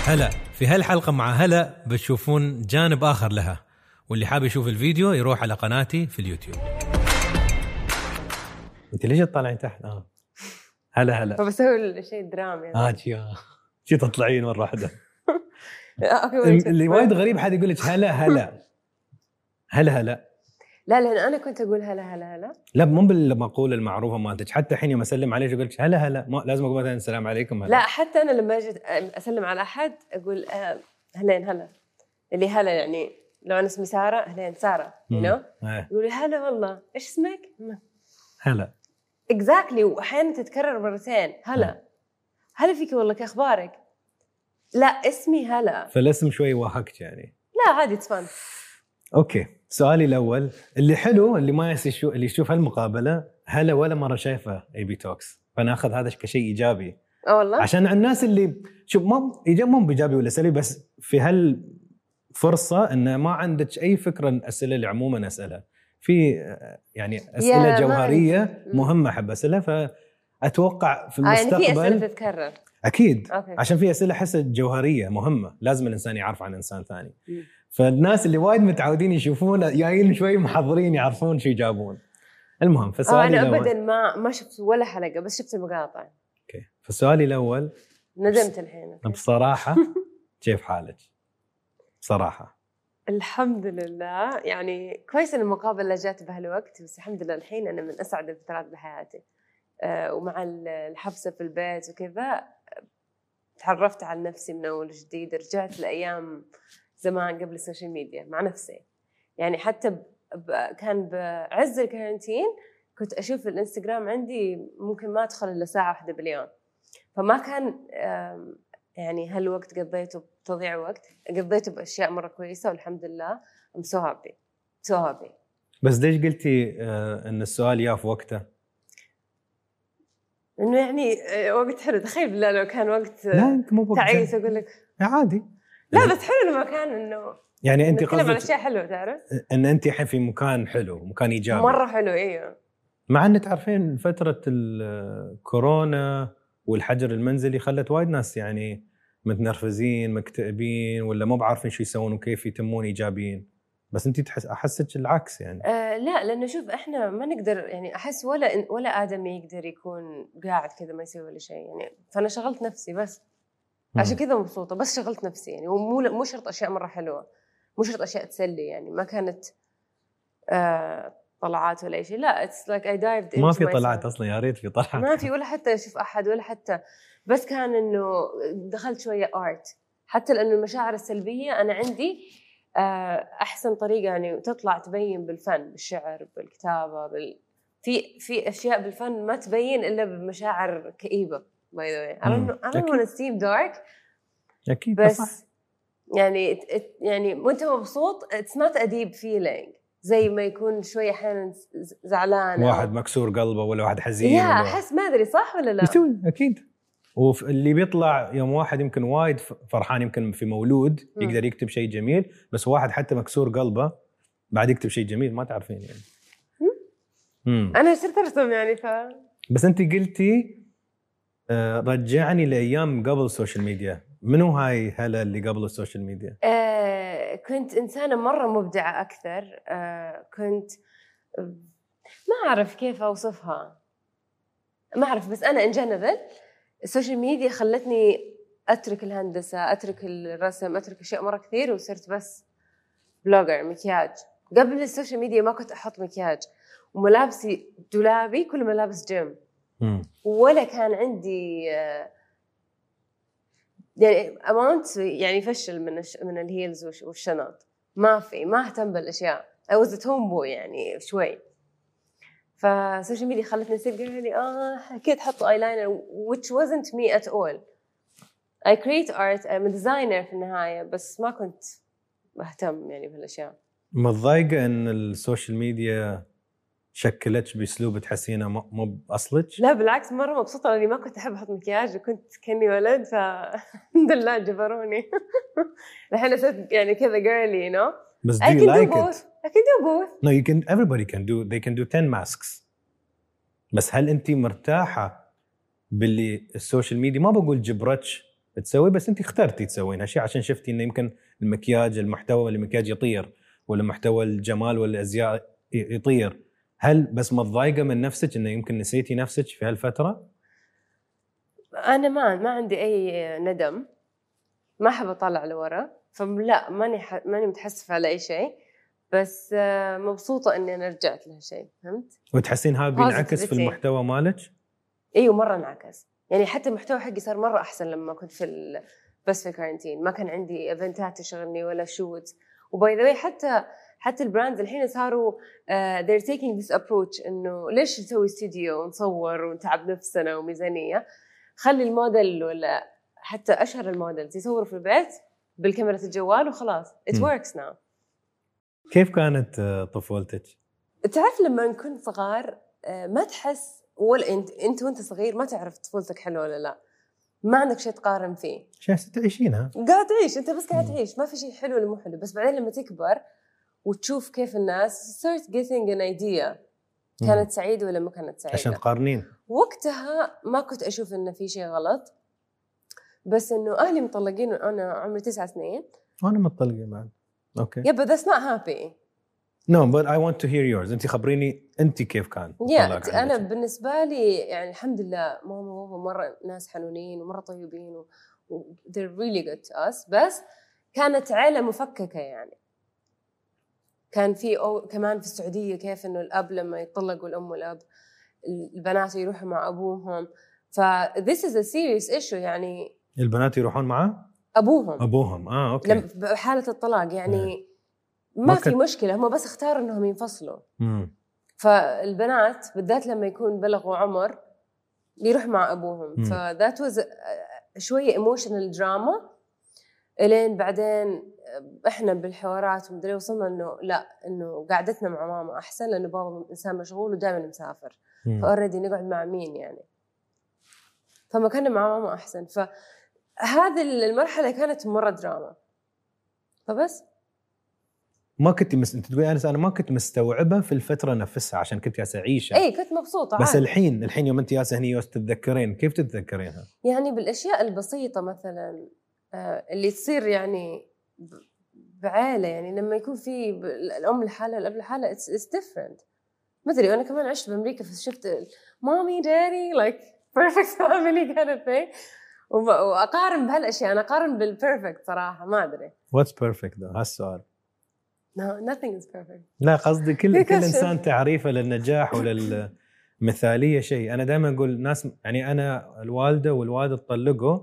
هلا في هالحلقة مع هلا بتشوفون جانب آخر لها، واللي حاب يشوف الفيديو يروح على قناتي في اليوتيوب. انت ليش تطلعين تحت؟ هلا فبسوي شيء درامي شي تطلعين مرة واحدة. اوكي اللي وايد غريب حد يقول لك هلا لا لان انا كنت اقول هلا لا، مو بالمقولة المعروفة مالتك. حتى الحين يوم اسلم عليك اقول لك هلا ما لازم اقول مثلا السلام عليكم هلا. لا حتى انا لما اجي اسلم على احد اقول هلين هلا، اللي هلا يعني لو انا اسمي ساره هلين ساره يقولوا هلا والله ايش اسمك هلا اكزاكتلي. واحيانا تتكرر مرتين هلا فيك والله كاخبارك. لا اسمي هلا، فالاسم شوي واهكت يعني. لا عادي تفهم. اوكي، سؤالي الاول اللي حلو، اللي ما اللي يشوف هالمقابله هلا ولا مره شايفه اي بي توكس، فناخذ هذا كشيء ايجابي. والله عشان الناس اللي شوف مو بايجابي ولا سلبي، بس في هالفرصه ان ما عندك اي فكره الاسئله اللي عموما اسالها في يعني اسئله جوهريه مهمه احب اسالها، فاتوقع في المستقبل يعني في اسئله تتكرر اكيد. عشان في اسئله احس جوهريه مهمه لازم الانسان يعرف عن انسان ثاني. فالناس اللي وايد متعودين يشوفون جايين شوي محضرين يعرفون شو يجابون. المهم فسؤالي انا ابدا ما شفت ولا حلقه، بس شفت المقاطع. اوكي، فسؤالي الاول ندمت الحين. بصراحه كيف حالك بصراحه؟ الحمد لله، يعني كويس ان المقابله جات بهالوقت، بس الحمد لله الحين انا من اسعد الفترات بحياتي. ومع الحبسه في البيت وكذا تعرفت على نفسي من اول جديد، رجعت لايام زمان قبل السوشيال ميديا مع نفسي. يعني حتى كان بعز الكارنتين كنت أشوف الإنستغرام عندي ممكن ما أدخل إلا ساعة واحدة باليوم، فما كان يعني هالوقت قضيته بتضيع وقت، قضيته بأشياء مرة كويسة والحمد لله. I'm so happy. بس ليش قلتي إن السؤال يا في وقته؟ إنه يعني وقت حلو. تخيل بالله لو كان وقت تعيس أقول لك عادي. لا بس حلو لما كان إنه يعني انت قصدك على اشياء حلوه، تعرف ان انت الحين في مكان حلو، مكان ايجابي مره حلو. ايوه، مع ان تعرفين فتره الكورونا والحجر المنزلي خلت وايد ناس يعني متنرفزين مكتئبين ولا مو بعارفين شو يسوون وكيف يتمون ايجابيين، بس انت احسك العكس يعني. لا لانه شوف احنا ما نقدر، يعني احس ولا ادمي يقدر يكون قاعد كذا ما يسوي ولا شيء يعني. فانا شغلت نفسي بس عشان كذا مبسوطه، بس شغلت نفسي يعني. ومو شرط اشياء مره حلوه، مو شرط اشياء تسلي يعني. ما كانت طلعات ولا اي شيء، لا it's like I dived into ما في طلعات اصلا. يا ريت في طلعات، ما في ولا حتى اشوف احد ولا حتى، بس كان انه دخلت شويه ارت. حتى لانه المشاعر السلبيه انا عندي احسن طريقه يعني تطلع تبين بالفن، بالشعر، بالكتابه، في اشياء بالفن ما تبين الا بمشاعر كئيبه. by the way I don't want to seem dark اكيد بس صح. يعني وانت مبسوط it's not a deep feeling زي ما يكون شويه احيانا زعلان، واحد مكسور قلبه ولا واحد حزين ولا احس ما ادري صح ولا لا يسوي اكيد. واللي بيطلع يوم واحد يمكن وايد فرحان، يمكن في مولود يقدر يكتب شيء جميل، بس واحد حتى مكسور قلبه بعد يكتب شيء جميل ما تعرفين يعني. انا صرت ارسم يعني بس انت قلتي رجعني لايام قبل السوشيال ميديا. منو هاي هلا اللي قبل السوشيال ميديا؟ كنت إنسانة مرة مبدعة أكثر. كنت ما أعرف كيف أوصفها، ما أعرف، بس أنا إن جنرال السوشيال ميديا خلتني أترك الهندسة، أترك الرسم، أترك أشياء مرة كثير، وصرت بس بلوجر مكياج. قبل السوشيال ميديا ما كنت أحط مكياج، وملابسي دولابي كل ملابس جيم، ولا كان عندي يعني اماونت يعني فشل من الهيلز والشنط. ما اهتم بالاشياء. I was a tomboy يعني شوي. فالسوشيال ميديا خلتني اصير قالي كيف تحط ايلاينر which wasn't me at all. I create art, I'm a designer في النهاية، بس ما كنت اهتم يعني بهالاشياء. متضايقة ان السوشيال ميديا شكلتش باسلوب تحسينه مو باصلك؟ لا بالعكس، مره مبسوطه لاني ما كنت احب احط مكياج وكنت كاني ولد، فالحمد لله جبروني. الحين صرت يعني كذا girly you know. بس do you like it? I can do both. No, you can. Everybody can do. They can do 10 masks. بس هل انت مرتاحه باللي السوشيال ميديا ما بقول جبرتش، تسوي، بس انت اخترتي تسوين هالشيء عشان شفتي انه يمكن المكياج، المحتوى المكياج يطير، ولا محتوى الجمال والازياء يطير. هل بس متضايقه من نفسك انه يمكن نسيتي نفسك في هالفتره؟ انا ما عندي اي ندم، ما احب اطلع لورا، فلا ماني متحسفه على اي شيء، بس مبسوطه اني انا رجعت لهالشيء. فهمت؟ وتحسين هذا بينعكس في المحتوى مالك؟ ايوه مره انعكس، يعني حتى المحتوى حقي صار مره احسن لما كنت بس في كارنتين، ما كان عندي ايفنتات تشغلني ولا شوت. وباي ذا واي حتى البراندز الحين صاروا they're taking this approach انه ليش نسوي استوديو ونصور ونتعب نفسنا وميزانيه، خلي الموديل ولا حتى اشهر الموديلز يصوروا في البيت بالكاميرا الجوال وخلاص it works now. كيف كانت طفولتك؟ تعرف لما كنت صغار ما تحس، ولا انت وانت صغير ما تعرف طفولتك حلوه ولا لا، ما عندك شيء تقارن فيه، شيء تعيشينها، قاعد تعيش انت بس قاعد تعيش، ما في شيء حلو ولا مو حلو. بس بعدين لما تكبر وتشوف كيف الناس start getting an idea كانت سعيده ولا ما كانت سعيده عشان تقارنين. وقتها ما كنت اشوف انه في شيء غلط، بس انه اهلي مطلقين وانا عمري 9 سنين وانا مطلقه بعد. اوكي yeah but that's not happy. No, but I want to hear yours. انت خبريني انت كيف كان yeah انا بالنسبه لي يعني الحمد لله ماما وبابا مره ناس حنونين ومره طيبين و they're really good to us، بس كانت عائله مفككه. يعني كان في كمان في السعوديه كيف انه الاب لما يطلق والام والاب البنات يروحوا مع ابوهم، ف this is a serious issue. يعني البنات يروحون مع ابوهم اوكي بحاله الطلاق يعني ما في مشكله، هم بس اختاروا انهم ينفصلوا. فالبنات بالذات لما يكون بلغوا عمر يروح مع ابوهم، فذات واز شويه ايموشنال دراما. الين بعدين احنا بالحوارات ومدري وصلنا انه لا، انه قعدتنا مع ماما احسن، لانه بابا انسان مشغول ودائما مسافر، فاوريدي نقعد مع مين يعني، فما كنا مع ماما احسن. فهذه المرحله كانت مره دراما. فبس ما كنت انت تقولي انا ما كنت مستوعبه في الفتره نفسها عشان كنت جالسه اعيشها. اي كنت مبسوطه بس عادي. الحين يوم انت جالسه هني تتذكرين، كيف تتذكرينها؟ يعني بالاشياء البسيطه مثلا اللي تصير يعني بعائله، يعني لما يكون في الام لحالها الاب لحالها اتس ديفرنت. ما ادري، انا كمان عشت بامريكا فشفت مامي دادي لايك بيرفكت فاميلي كانت ثينج، واقارن بهالاشياء. انا اقارن بالبيرفكت صراحه، ما ادري واتس بيرفكت ده هالسؤال. No, nothing is perfect. لا قصدي كل انسان تعريفه للنجاح وللمثاليه شيء. انا دائما اقول الناس، يعني انا الوالده والوالد طلقوا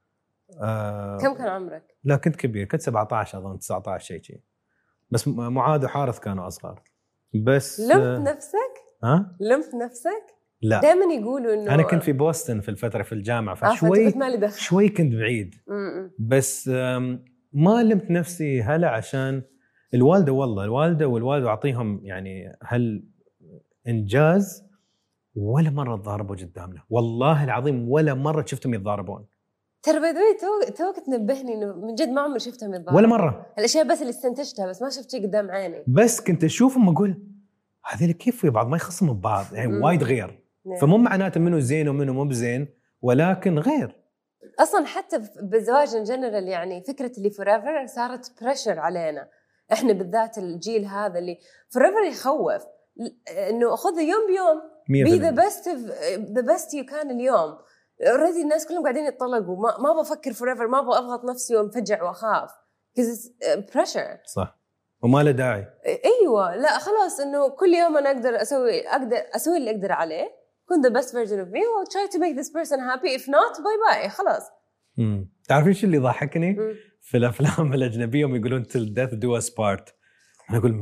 كم كان عمرك؟ لا كنت كبير، كنت 17 اظن 19 شيء، بس معاذ وحارث كانوا اصغر. بس لمت نفسك؟ لمت نفسك؟ لا دائما يقولوا انه انا كنت في بوسطن في الفتره في الجامعه، فشوي كنت بعيد. بس ما لمت نفسي هلا عشان الوالده، والله الوالده والوالد اعطيهم يعني انجاز، ولا مره تضاربوا قدامنا والله العظيم، ولا مره شفتهم يتضاربون. ترى بدوي توك تنبهني انه من جد ما عمري شفتهم يتضاربون ولا مره. الاشياء بس اللي استنتجتها، بس ما شفت شيء قدام عيني. بس كنت اشوفهم اقول هذول كيف في بعض ما يخصموا ببعض، يعني وايد غير. فمو معناته منو زين ومنو مو بزين، ولكن غير. اصلا حتى بالزواج ان جنرال، يعني فكره اللي فوريفر صارت بريشر علينا احنا بالذات الجيل هذا اللي فوريفر يخوف، انه خذ يوم بيوم بي ذا بيست يو كان. اليوم اوريدي الناس كلهم قاعدين يتطلقوا، ما بفكر فوريفر، ما ابغى اضغط نفسي وانفجع واخاف كز بريشر. صح، وما له داعي. ايوه لا خلاص، انه كل يوم انا اقدر اسوي اللي اقدر عليه، كنت the best version of me و try to make this person happy. if not باي باي خلاص. تعرفين ايش اللي ضحكني في الافلام الاجنبيه يوم يقولون till death do us part؟ انا اقول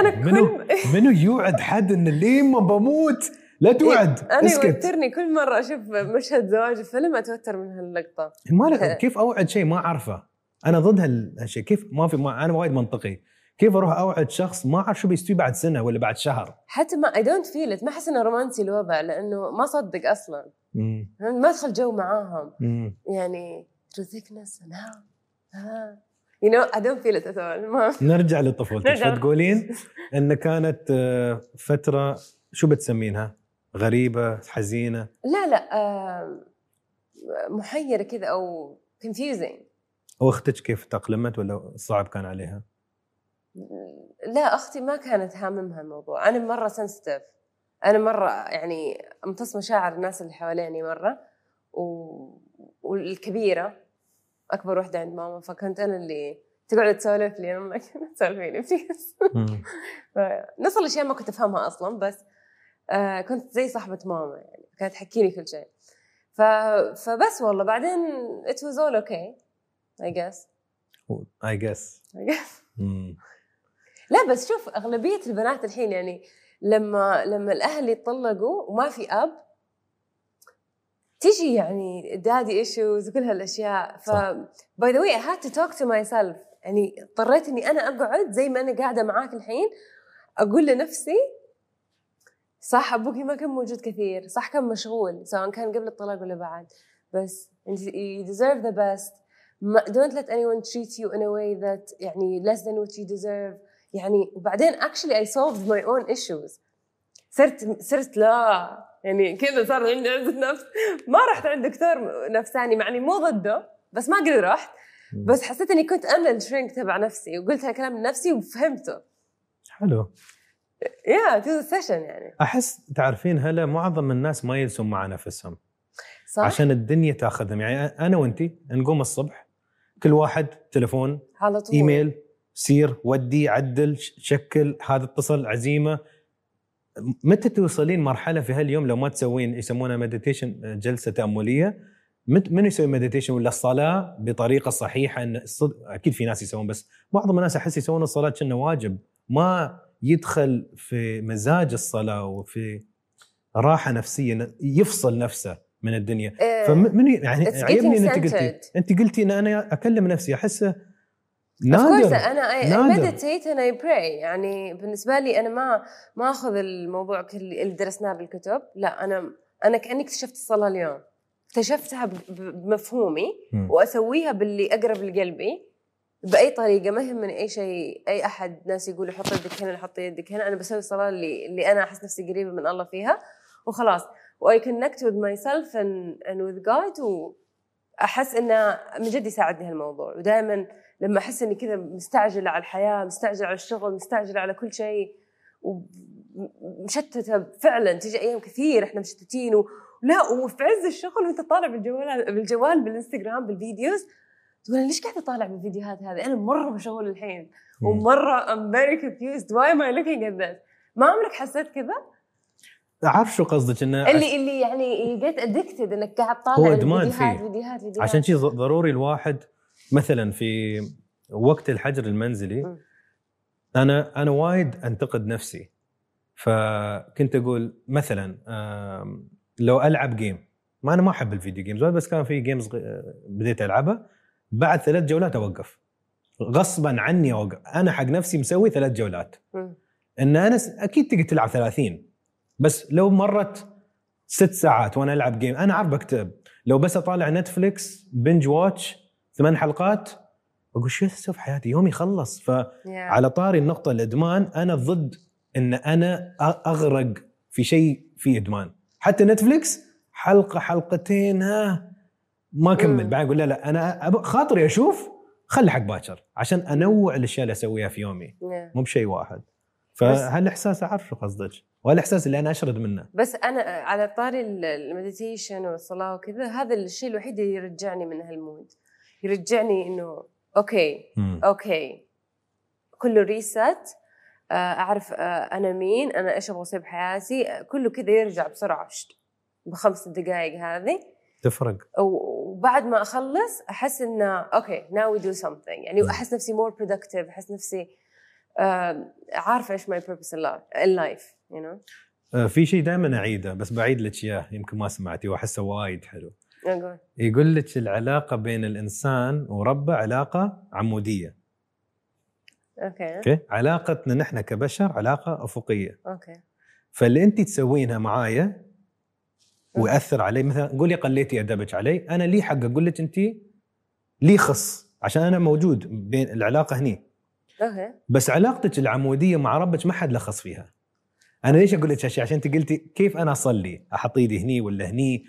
منو يوعد حد ان ليه ما بموت لا توعد. انا يوترني كل مره اشوف مشهد زواج فيلم اتوتر من هاللقطه. كيف اوعد شيء ما اعرفه؟ انا ضد هالشيء. كيف انا وايد منطقي، كيف اروح اوعد شخص ما اعرف شو بيستوي بعد سنه ولا بعد شهر؟ حتى ما I don't feel it، ما احس انه رومانسي الوضع، لانه ما صدق اصلا. ما ادخل جو معاهم. يعني through thickness and how you know I don't feel it at all. نرجع لطفولتك. فتقولين ان كانت فتره شو بتسمينها؟ غريبه، حزينه؟ لا محيره كذا، او confusing. واختك كيف تأقلمت ولا صعب كان عليها؟ لا أختي ما كانت هاممها الموضوع. أنا مرة sensitive، أنا مرة يعني أمتص مشاعر الناس اللي حواليني مرة، والكبيرة أكبر وحدة عند ماما، فكنت أنا اللي تقعد تسولف لي، أنا تسولفيني بليز. نص الأشياء ما كنت أفهمها أصلا، بس كنت زي صاحبة ماما يعني، كانت تحكيني كل شيء. فبس والله بعدين it was all okay I guess. لا بس شوف أغلبية البنات الحين يعني لما الأهل يتطلقوا وما في أب، تيجي يعني دادي issues وكل هالأشياء. by the way I had to talk to myself، يعني اضطريت إني أنا أقعد زي ما أنا قاعدة معاك الحين أقول لنفسي صح أبوكي ما كان موجود كثير، صح كان مشغول سواء كان قبل الطلاق ولا بعد، بس you deserve the best. don't let anyone treat you in a way that يعني less than what you deserve يعني. وبعدين actually I solved my own issues. صرت لا يعني كذا صار عندي عزة نفس. ما رحت عند دكتور نفساني، معني مو ضده بس ما قد رحت، بس حسيت اني كنت انا الشرينك تبع نفسي وقلت هالكلام لنفسي وفهمته. حلو. تو سيشن يعني. احس تعرفين هلا معظم الناس ما يجلسون مع نفسهم صح؟ عشان الدنيا تاخذهم. يعني انا وانتي نقوم الصبح كل واحد تلفون على طول، ايميل، سير ودي عدل شكل، هذا اتصل عزيمه. متى توصلين مرحله في هاليوم لو ما تسوين يسمونها مديتيشن، جلسه تامليه؟ من يسوي مديتيشن ولا الصلاه بطريقه صحيحه؟ ان اكيد في ناس يسوون، بس معظم الناس احس يسوون الصلاه كأنه واجب، ما يدخل في مزاج الصلاه وفي راحه نفسيه، يفصل نفسه من الدنيا. فمن يعني عجبني ان انت قلتي ان انا اكلم نفسي، احسه نادر. أنا meditate and I pray. يعني بالنسبة لي أنا ما أخذ الموضوع اللي درسناه بالكتب، لا أنا كأني اكتشفت الصلاة اليوم، اكتشفتها بمفهومي وأسويها باللي أقرب لقلبي بأي طريقة، ما يهمني أي شيء. أي أحد ناس يقول حط يدك هنا حط يدك هنا، أنا بسوي الصلاة اللي أنا أحس نفسي قريبة من الله فيها وخلاص. I connect with myself and with God، وأحس إنه من جد يساعدني هالموضوع. ودائما لما أحس إني كذا مستعجلة على الحياة، مستعجلة على الشغل، مستعجلة على كل شيء ومشتتة فعلا، تيجي أيام كثير إحنا مشتتين لا وفي عز الشغل وأنت طالع بالجوال بالإنستغرام بالفيديوز، تقول ليش قاعدة طالع بالفيديوهات هذه؟ أنا مرة مشغول الحين ومرة I'm very confused why am I looking at this. ما عمرك حسيت كذا؟ أعرف شو قصدك، إنه اللي يعني get addicted إنك قاعد طالع فيديوهات. عشان شيء ضروري الواحد مثلا في وقت الحجر المنزلي أنا وايد أنتقد نفسي. فكنت أقول مثلا لو ألعب جيم، ما أنا ما أحب الفيديو جيمز، بس كان في جيمز بديت ألعبها، بعد 3 جولات أوقف غصبا عني. أوقف أنا حق نفسي مسوي 3 جولات. إن أنا أكيد تقدر تلعب 30، بس لو مرت 6 ساعات وأنا ألعب جيم أنا عارف بكتب. لو بس أطالع نتفليكس بنج واتش 8 حلقات أقول شو أسوي في حياتي، يومي خلص. فعلى طاري النقطة الإدمان، أنا ضد إن أنا أغرق في شيء فيه إدمان. حتى نتفليكس حلقة حلقتين ما كمل، بعد أقول لا أنا خاطري أشوف، خلي حق باكر عشان أنوع الأشياء اللي أسويها في يومي، مو بشيء واحد. فهالإحساس أعرف شو قصدك، والإحساس اللي أنا أشرد منه. بس أنا على طاري المديتيشن والصلاة وكذا، هذا الشيء الوحيد اللي يرجعني من هالمود، يرجعني إنه أوكي كله ريست، أعرف أنا مين، أنا إيش أبغى أسوي بحياتي، كله كذا يرجع بسرعة ب5 دقائق هذه تفرق. وبعد ما أخلص أحس إنه أوكي now we do something يعني، أحس نفسي more productive، أحس نفسي عارفة إيش my purpose in life you know. في شيء دائما أعيده بس بعيد لك إياه، يمكن ما سمعتي وأحسه وايد حلو. يقول لك العلاقة بين الإنسان وربه علاقة عمودية. أوكي. علاقتنا نحن كبشر علاقة أفقية. أوكي. فاللي أنت تسوينها معايا ويأثر علي، مثلا قولي قليتي أدبك علي، أنا لي حق أقول لك أنت لي خص عشان أنا موجود بين العلاقة هني. أوكي. بس علاقتك العمودية مع ربك ما حد لخص فيها. أنا ليش أقول لك هالشيء؟ عشان أنت قلتي كيف أنا أصلي، أحط إيدي هني ولا هني،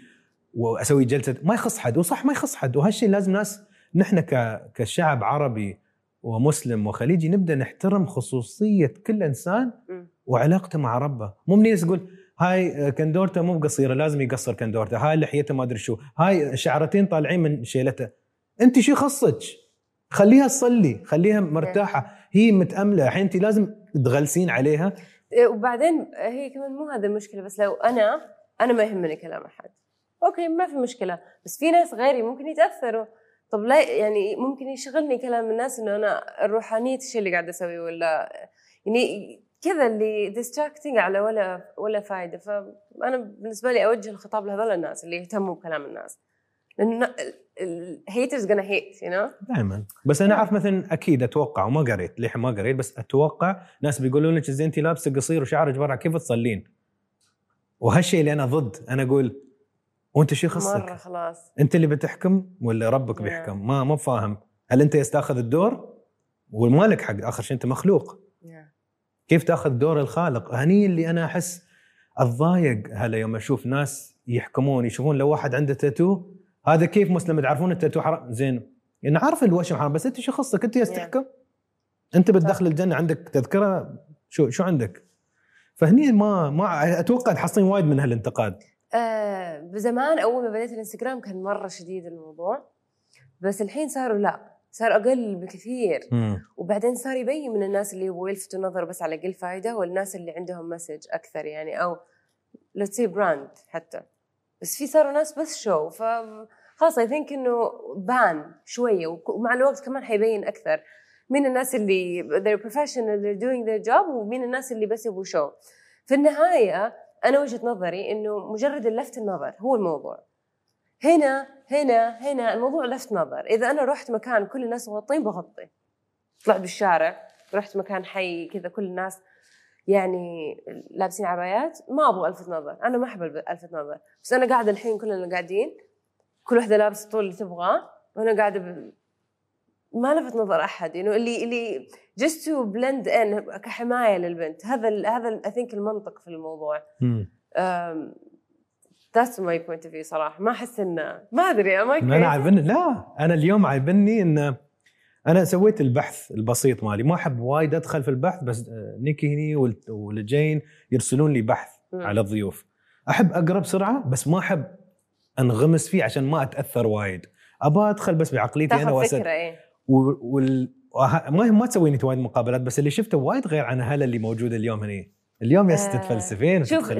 واسوي جلسه ما يخص حد، وصح ما يخص حد. وهالشيء لازم ناس نحن كشعب عربي ومسلم وخليجي نبدا نحترم خصوصيه كل انسان وعلاقته مع ربه. مو منين تقول هاي كندورته مو قصيره لازم يقصر كندورته، هاي لحيته ما ادري شو، هاي شعرتين طالعين من شيلته. انت شو خصك؟ خليها تصلي، خليها مرتاحه، هي متامله. الحين انت لازم تغلسين عليها. وبعدين هي كمان مو هذا المشكله، بس لو انا ما يهمني كلام احد اوكي ما في مشكله، بس في ناس غيري ممكن يتاثروا. طب لا يعني ممكن يشغلني كلام الناس انه انا الروحانيه الشيء اللي قاعده اسويه، ولا يعني كذا اللي distracting على ولا فايده. فانا بالنسبه لي اوجه الخطاب لهذول الناس اللي يهتموا بكلام الناس، لانه haters gonna hate you know دائما. بس انا اعرف مثلا اكيد اتوقع، وما قريت ليه ما قريت، بس اتوقع ناس بيقولون لك اذا انت لابسه قصير وشعرك برا كيف تصلين؟ وهالشيء اللي انا ضد. انا اقول وانت شو خصك؟ مره خلاص انت اللي بتحكم ولا ربك بيحكم؟ ما فاهم. هل انت يستاخذ الدور وما لك حق؟ اخر شيء انت مخلوق، كيف تاخذ دور الخالق؟ هني اللي انا احس الضايق هلا يوم اشوف ناس يحكمون، يشوفون لو واحد عنده تاتو هذا كيف مسلم تعرفون التاتو حرام، زين يعني عارف الوشم حرام، بس انت شو خصك؟ انت يستحكم انت بتدخل الجنه عندك تذكره، شو عندك؟ فهني ما اتوقع تحصلين وايد من هالانتقاد. بزمان اول ما بديت الانستغرام كان مره شديد الموضوع، بس الحين صار اقل بكثير. وبعدين صار يبين من الناس اللي يبغوا يلفتوا نظر بس على قل فايده، والناس اللي عندهم مسج اكثر يعني، او let's say براند حتى. بس في صاروا ناس بس شو، فخلاص I think انه بان شويه، ومع الوقت كمان حيبين اكثر مين الناس اللي they're professional they're doing their job، ومين الناس اللي بس يبغوا شو. في النهايه انا وجهه نظري انه مجرد لفت النظر هو الموضوع. هنا الموضوع لفت نظر. اذا انا رحت مكان كل الناس مغطين بغطي، طلعت بالشارع رحت مكان حي كذا كل الناس يعني لابسين عبايات، ما ابغى الفت نظر، انا ما احب الفت نظر. بس انا قاعده الحين كلنا قاعدين كل واحده لابسه الطول اللي تبغاه، وانا قاعده ما لفت نظر احد، انه اللي just to blend in كحمايه للبنت. هذا I think المنطق في الموضوع. that's my point of view صراحه. ما احس انه ما ادري انا عايبني، لا انا اليوم عايبني ان انا سويت البحث البسيط مالي، ما احب وايد ادخل في البحث، بس نيكي هني والجين يرسلون لي بحث على الضيوف، احب اقرا بسرعه بس ما احب انغمس فيه عشان ما اتاثر وايد. ابى ادخل بس بعقليتي انا واسد ما تسويني وايد مقابلات، بس اللي شفته وايد غير عن هلا اللي موجود اليوم هني. اليوم يا ست تفلسفين شوف،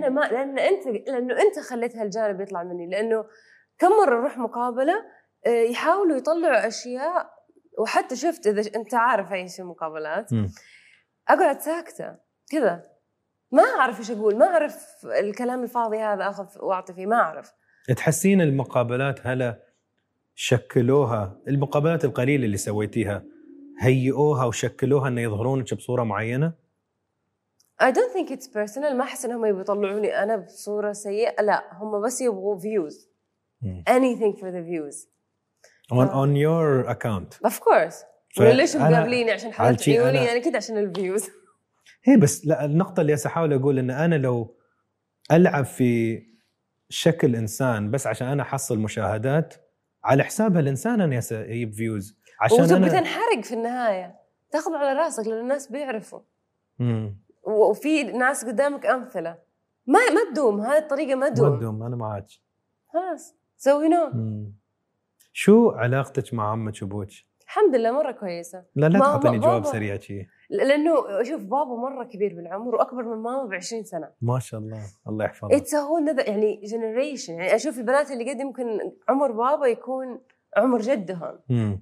لانه انت خليت هالجانب يطلع مني. لانه كم مره نروح مقابله يحاولوا يطلعوا اشياء، وحتى شفت اذا انت عارف اي شيء مقابلات اقعد ساكته كذا، ما اعرف ايش اقول، ما اعرف الكلام الفاضي هذا اخذ واعطي فيه، ما اعرف. تحسين المقابلات هلا شكلوها، المقابلات القليله اللي سويتيها هيئوها وشكلوها انه يظهرونك بصوره معينه؟ I don't think it's personal. ما أحس إنهم يبغوا يطلعوني أنا بصورة سيئة، لا هم بس يبغوا views. anything for the views on your account of course. ليش مقابليني عشان حلقت عيوني يعني كده عشان الفيوز؟ هي بس لا، النقطة اللي أحاول أقول إن أنا لو ألعب في شكل إنسان بس عشان أنا أحصل مشاهدات على حساب هالإنسان أنا يجيب فيوز، عشان أنا بتنحرق في النهاية، تاخذ على راسك لأن الناس بيعرفوا. وفي ناس قدامك أمثلة ما تدوم هذه الطريقة، ما تدوم. أنا معاك خلاص سويناه. شو علاقتك مع عمك وابوك؟ الحمد لله مرة كويسة. لا تعطيني جواب سريع شيء. لأنه شوف بابا مرة كبير بالعمر وأكبر من ماما ب20 سنة. ما شاء الله، الله يحفظه. It's a whole يعني generation. يعني أشوف البنات اللي قد يمكن عمر بابا يكون عمر جدهم.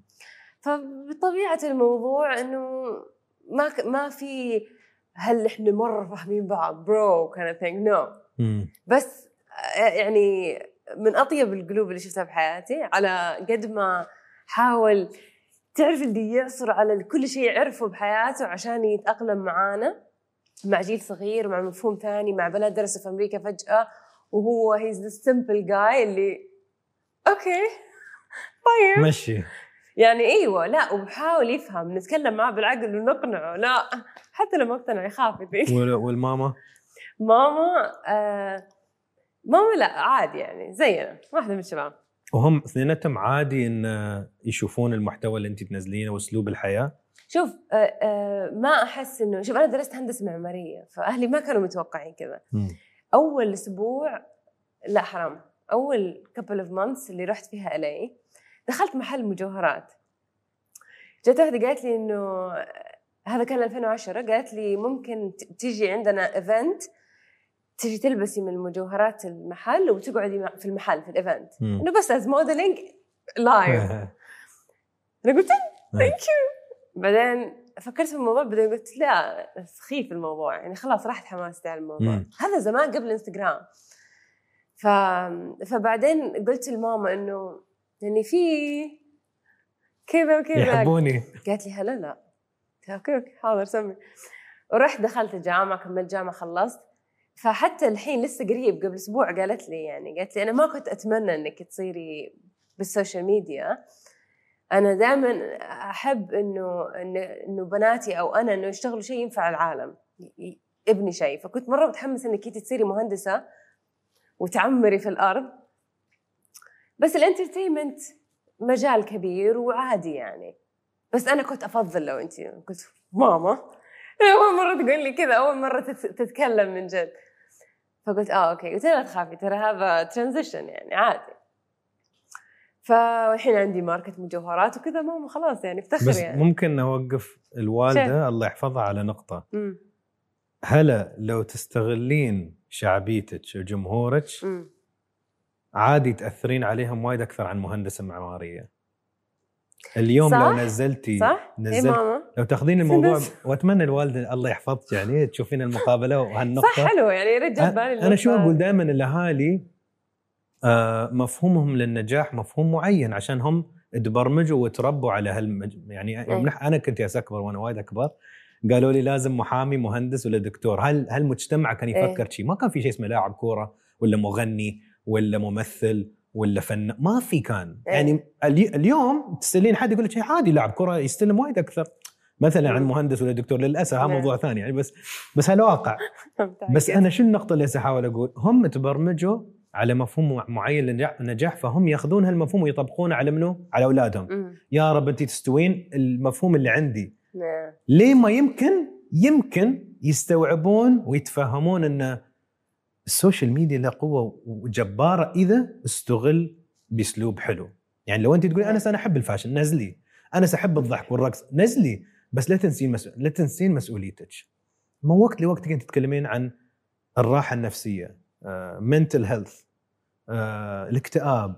فبطبيعة الموضوع إنه ما في هل إحنا مرة فاهمين بعض bro kind of thing no. بس يعني من أطيب القلوب اللي شفتها بحياتي، على قد ما حاول تعرف اللي يعصر على كل شيء يعرفه بحياته عشان يتأقلم معانا، مع جيل صغير، مع مفهوم ثاني، مع بلد درس في أمريكا فجأة، وهو he's the simple guy اللي أوكي طيب مشي يعني أيوة لا، وبحاول يفهم، نتكلم معه بالعقل ونقنعه، لا حتى لما اقتنع يخاف يذيك. والماما؟ ماما ماما لا عادي يعني زينا واحدة من الشباب. وهم اثنيناتهم عادي ان يشوفون المحتوى اللي انت تنزلينه واسلوب الحياه؟ شوف ما احس انه، شوف انا درست هندسه معماريه فاهلي ما كانوا متوقعين كذا. اول اسبوع لا حرام، اول couple of months اللي رحت فيها LA دخلت محل مجوهرات، جت واحده قالت لي انه هذا كان 2010، قالت لي ممكن تيجي عندنا ايفنت تيجي تلبسي من المجوهرات المحل وتقعدي في المحل في الايفنت، انه بس از موديلينج لايف. انا قلت ثانك يو. بعدين فكرت في الموضوع، بعدين قلت لا سخيف الموضوع يعني، خلاص راحت حماستي على الموضوع. هذا زمان قبل انستغرام. فبعدين قلت لماما انه يعني في كذا وكذا يحبوني. قالت لي هلا لا اوكي حاضر سمي. ورحت دخلت الجامعه، كملت جامعه، خلصت. فحتى الحين لسه قريب قبل اسبوع قالت لي انا ما كنت اتمنى انك تصيري بالسوشيال ميديا، انا دائما احب انه بناتي او انا انه يشتغلوا شيء ينفع العالم، ابني شيء. فكنت مره متحمسه انك انت تصيري مهندسه وتعمري في الارض، بس الانترتينمنت مجال كبير وعادي يعني. بس انا كنت افضل لو انت كنت ماما اول مره تقول لي كذا، اول مره تتكلم من جد. فقلت اوكي، قلت لا تخافي ترى هذا ترانزيشن يعني عادي. فالحين عندي ماركة مجوهرات وكذا ماما خلاص يعني افتخر. بس يعني ممكن نوقف الوالدة الله يحفظها على نقطة. هلا لو تستغلين شعبيتك وجمهورك عادي تأثرين عليهم وايد أكثر عن مهندسة معمارية. اليوم صح؟ لو نزلتي ماما. لو تاخذين الموضوع واتمنى الوالدة الله يحفظك يعني تشوفين المقابلة وهالنقطة صح حلو يعني رجع بالي. أنا شو أقول دائما الأهالي مفهومهم للنجاح مفهوم معين عشان هم تبرمجوا وتربوا على يعني أنا كنت أكبر وأنا وايد أكبر قالوا لي لازم محامي مهندس ولا دكتور. هل المجتمع كان يفكر شيء؟ ما كان في شيء اسمه لاعب كورة ولا مغني ولا ممثل ولا فن، ما في كان. يعني اليوم تسألين حد يقول لك شيء عادي لاعب كرة يستلم وايد أكثر مثلا عن مهندس ولا دكتور. للأسف هذا موضوع ثاني يعني، بس هالواقع. بس أنا شو النقطة اللي أحاول أقول، هم تبرمجوا على مفهوم معين للنجاح، فهم ياخذون هالمفهوم ويطبقونه على منه على أولادهم. يا رب أنتي تستوين المفهوم اللي عندي. ليه ما يمكن يستوعبون ويتفهمون أن السوشيال ميديا له قوة جبارة إذا استغل بأسلوب حلو. يعني لو أنت تقولي أنا أحب الفاشن نزلي، أنا سأحب الضحك والرقص نزلي، بس لا تنسين مسؤوليتك. ما وقت لوقت أنت تتكلمين عن الراحة النفسية، mental health، الاكتئاب،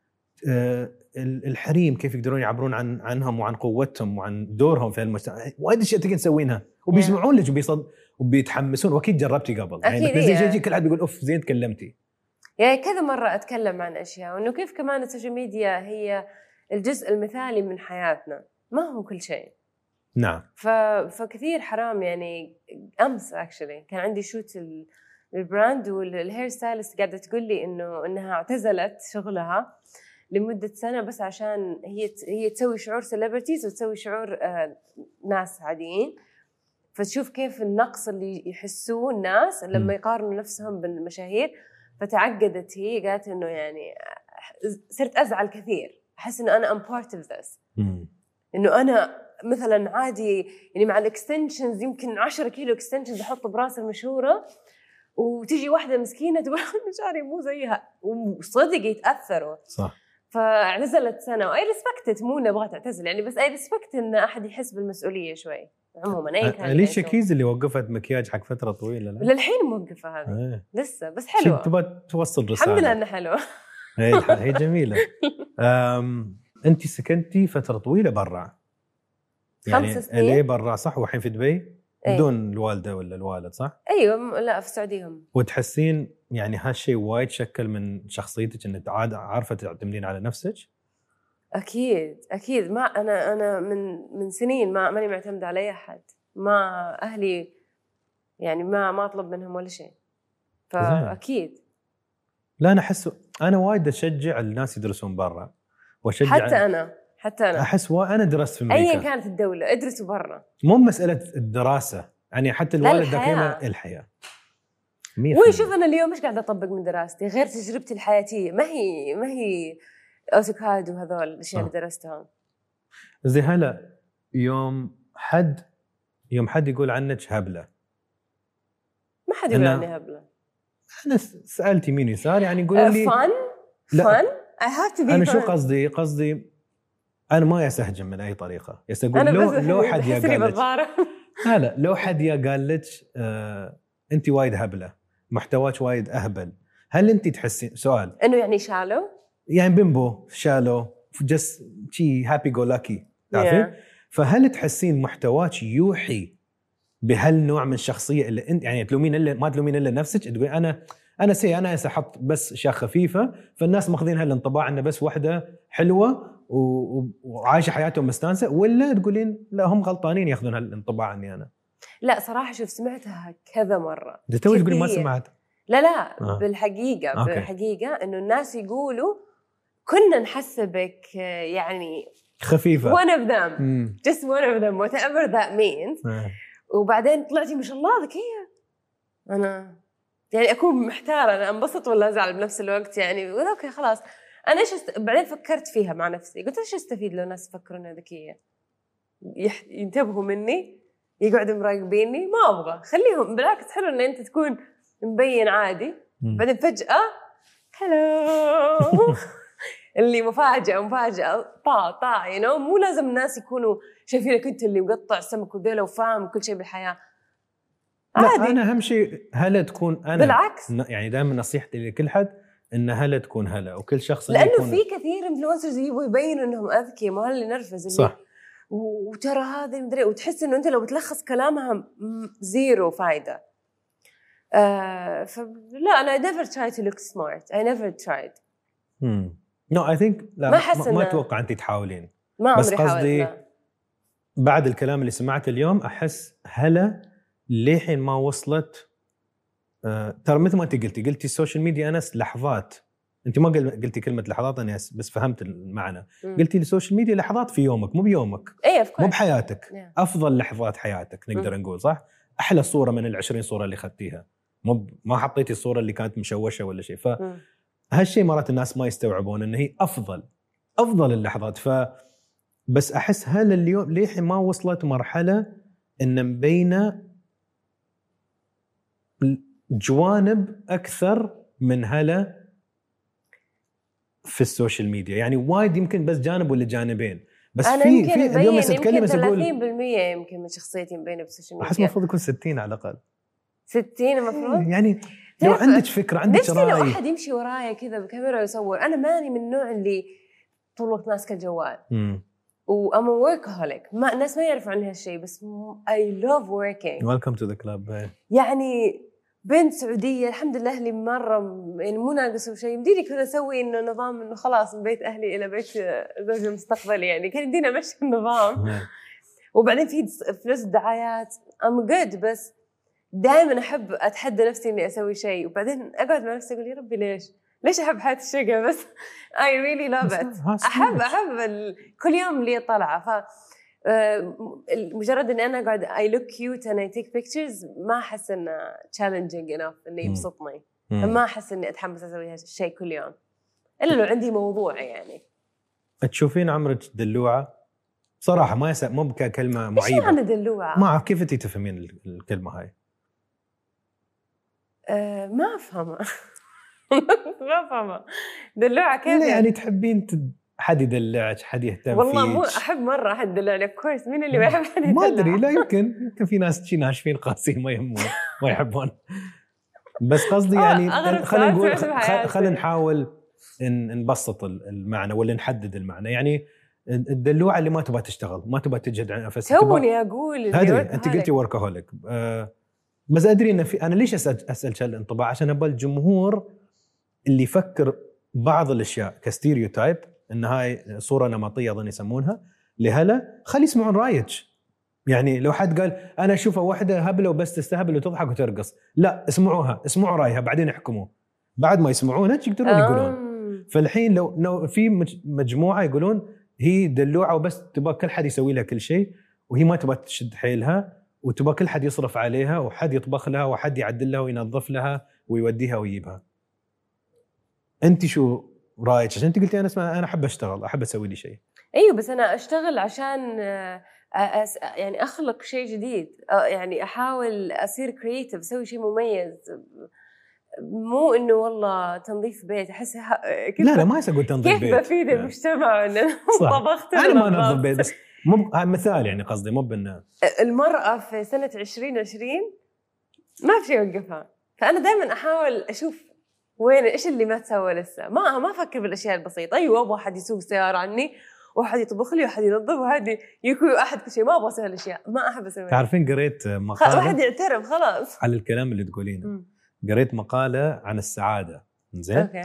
الحريم كيف يقدرون يعبرون عنهم وعن قوتهم وعن دورهم في المجتمع. وايد اشياء تقدر تسوينها وبيسمعون لك وبيتحمسون. واكيد جربتي قبل يعني زي كل حد بيقول اوف زين تكلمتي. يعني كذا مره اتكلم عن اشياء وانه كيف كمان السوشيال ميديا هي الجزء المثالي من حياتنا، ما هو كل شيء. نعم. فكثير حرام يعني. امس اكشلي كان عندي شوت البراند والهير ستايلست قاعده تقول لي انها اعتزلت شغلها لمدة سنة بس عشان هي تسوي شعور سيلبرتيز وتسوي شعور ناس عاديين. فتشوف كيف النقص اللي يحسوه الناس لما يقارنوا نفسهم بالمشاهير. فتعقدت هي، قالت إنه يعني صرت أزعل كثير، أحس إنه أنا I'm part of this. إنه أنا مثلا عادي يعني مع الإكستنشنز يمكن 10 كيلو إكستنشنز أحط براس المشهورة، وتيجي واحدة مسكينة تقول شعري مو زيها، وصدق يتأثروا. صح. فاعتزلت سنة وأي ريسبكتت، مو نبغى تعتزل يعني، بس أي ريسبكت إن أحد يحس بالمسؤولية شوي عموما. أي كان أليشا كيز اللي وقفت مكياج حق فترة طويلة للحين موقفة هذه لسه، بس حلوة. تبغى توصل رسالة. الحمد لله إنها حلوة. هي جميلة. أنت سكنتي فترة طويلة برا يعني 5 سنين ليه برا صح؟ وحين في دبي بدون الوالدة ولا الوالد صح؟ أيوة لا في السعودية هم. وتحسين يعني هالشيء وايد شكل من شخصيتك إنك عارفة تعتمدين على نفسك؟ أكيد ما أنا من سنين ماني معتمدة على أي أحد. ما أهلي يعني ما أطلب منهم ولا شيء، فأكيد. لا أنا أحس أنا وايد أشجع الناس يدرسون برا، وأشجع حتى أنا أحس أنا درست في أمريكا. أيا كانت الدولة ادرسوا برا، مو مسألة الدراسة يعني، حتى الوالد الحياة. الحياة وشوف انا اليوم مش قاعده اطبق من دراستي غير تجربتي الحياتيه، ما هي اوتوكاد وهذول الاشياء اللي درستهم. زي هلا يوم حد يقول عنك هبله، ما حد يقول عني هبله. انا سالت يمين يسار يعني يقولوا لي فن I have to be انا fun. شو قصدي انا ما يسهجم من اي طريقه، يقول لو حد قال لك لا لو حد قال لك انت وايد هبله، محتواك وايد اهبل، هل انت تحسين سؤال انه يعني شالو، يعني بيمبو شالو جست شي هابي جو لاكي تعرفين؟ فهل تحسين محتواك يوحي بهالنوع من الشخصيه اللي انت يعني ما تلومين الا نفسك، تقول انا احط بس اشياء خفيفه فالناس ماخذين هالانطباع انه بس وحده حلوه وعايشه حياتهم مستانسه، ولا تقولين لا هم غلطانين ياخذون هالانطباع عني انا؟ لا صراحه شوف سمعتها كذا مره. انت توي تقولي ما سمعت؟ لا بالحقيقه انه الناس يقولوا كنا نحسبك يعني خفيفه one of them just one of them whatever that means. وبعدين طلعتي ما شاء الله ذكيه. انا يعني اكون محتاره انا انبسط ولا ازعل بنفس الوقت يعني. اوكي خلاص انا بعدين فكرت فيها مع نفسي، قلت ايش استفيد لو الناس يفكروا اني ذكيه؟ ينتبهوا مني، يقعدوا مراقبيني، ما ابغى. خليهم بالعكس، حلو ان انت تكون مبين عادي بعدين فجاه هلو اللي مفاجأة طا مو لازم الناس يكونوا شايفينك انت اللي مقطع السمك وذيله وفاهم كل شيء بالحياة عادي. لا انا اهم شيء هلا تكون انا بالعكس يعني دائما نصيحتي لكل حد ان هلا تكون هلا، وكل شخص لانه يكون... في كثير انفلونسرز يبغوا يبينوا انهم اذكياء، ما اللي نرفز اللي صح. وترى هذا مدري، وتحس انه انت لو بتلخص كلامها زيرو فايدة. فلا انا never try to look smart. I never tried. No I think لا ما اتوقع انت تحاولين، بس قصدي بعد الكلام اللي سمعته اليوم احس هلا للحين ما وصلت. ترى مثل ما انت قلتي السوشيال ميديا انس لحظات، انت ما قلتي كلمه لحظات انا بس فهمت المعنى. قلتي السوشيال ميديا لحظات في يومك، مو بيومك، مو بحياتك. افضل لحظات حياتك نقدر نقول صح. احلى صوره من ال20 صوره اللي خدتيها، ما حطيتي الصوره اللي كانت مشوشه ولا شيء. هالشيء مرات الناس ما يستوعبون ان هي افضل اللحظات. بس احس هل اليوم ليه ما وصلت مرحله ان مبينه جوانب اكثر من هلا في السوشيال ميديا، يعني وايد يمكن بس جانب ولا جانبين بس. أنا في اليوم اتكلم 30% يمكن من شخصيتي مبينه بالسوشيال ميديا. احس المفروض يكون 60 على الاقل. 60 المفروض يعني لو عندك فكره عندك رأي. لو احد يمشي ورايا كذا بكاميرا يصور، انا ماني من النوع اللي طول الوقت ماسكه الجوال. وأم workaholic. ما الناس ما يعرفوا عن هالشيء بس I love working. Welcome to the club. يعني بنت سعودية الحمد لله اللي مرة يعني مو ناقص شيء، يمديني كذا أسوي إنه نظام إنه خلاص من بيت أهلي إلى بيت زوجي المستقبلي، يعني كان يدينا مشي النظام. وبعدين في فلوس الدعايات I'm good، بس دائما أحب أتحدى نفسي إني أسوي شيء، وبعدين أقعد مع نفسي أقول يا ربي ليش أحب حياة الشقة بس I really love it. أحب كل يوم لي طلعة. ف مجرد إني أنا قاعد I look cute and I take pictures ما أحس إنه challenging enough إنه يبسطني. ما أحس إني أتحمس أسوي هالشيء كل يوم إلا لو عندي موضوع. يعني تشوفين عمرك دلوعة صراحة؟ مو بكلمة معيبة. إيش معنى دلوعة؟ ما أعرف كيف تفهمين الكلمة هاي. ما أفهمها. ما أفهمها دلوعة كيف يعني تحبين حد يدلعك، حد يهتم والله فيك؟ والله مو أحب مرة حد يدلعني كويس. مين اللي ما يحب حد يدلع؟ ما أدري، لا يمكن في ناس شي ناشفين قاسين ما يهمون ما يحبون. بس قصدي يعني خلينا نقول خلينا نحاول نبسط المعنى ولا نحدد المعنى. يعني الدلوعة اللي ما تبغى تشتغل، ما تبغى تجهد على نفسك. توني أقول أنت قلتي وركهوليك. بس أدري إن أنا ليش أسأل الانطباع؟ عشان أبغى الجمهور اللي يفكر بعض الأشياء كستيريوتايب إن هاي صورة نمطية أظن يسمونها لهلا، خلي يسمعون رايك. يعني لو حد قال أنا أشوفها واحدة هبلة وبس تستهبل وتضحك وترقص، لا اسمعوا رأيها بعدين احكموا. بعد ما يسمعونها يقدرون يقولون. فالحين لو في مجموعة يقولون هي دلوعة وبس تبغى كل حد يسوي لها كل شيء وهي ما تبغى تشد حيلها وتبغى كل حد يصرف عليها وحد يطبخ لها وحد يعدل لها وينظف لها ويوديها ويجيبها. انت شو رايك؟ عشان انت قلتي انا احب اشتغل، احب اسوي لي شيء. ايوه بس انا اشتغل عشان يعني اخلق شيء جديد، يعني احاول اصير كرييتيف، اسوي شيء مميز، مو انه والله تنظيف بيت. احس لا ما يسوي تنظيف بيت، كيف بفيد المجتمع ان طبخت انا ما انظف بيت، بس مو مثال يعني، قصدي مو بان المرأة في سنة 2020 ما في شيء يوقفها. فأنا دائما أحاول أشوف وين إيش اللي ما تسوى لسه. ما أفكر بالأشياء البسيطة. أيوة أبغى أحد يسوق سيارة عني، واحد يطبخ لي، واحد ينظف، واحد يكوي، واحد كل شيء. ما أبغى أسوي الأشياء، ما أحب أسويها. تعرفين قريت مقالة واحد يعترف خلاص على الكلام اللي تقولينه. قريت مقالة عن السعادة، زين؟ أوكي.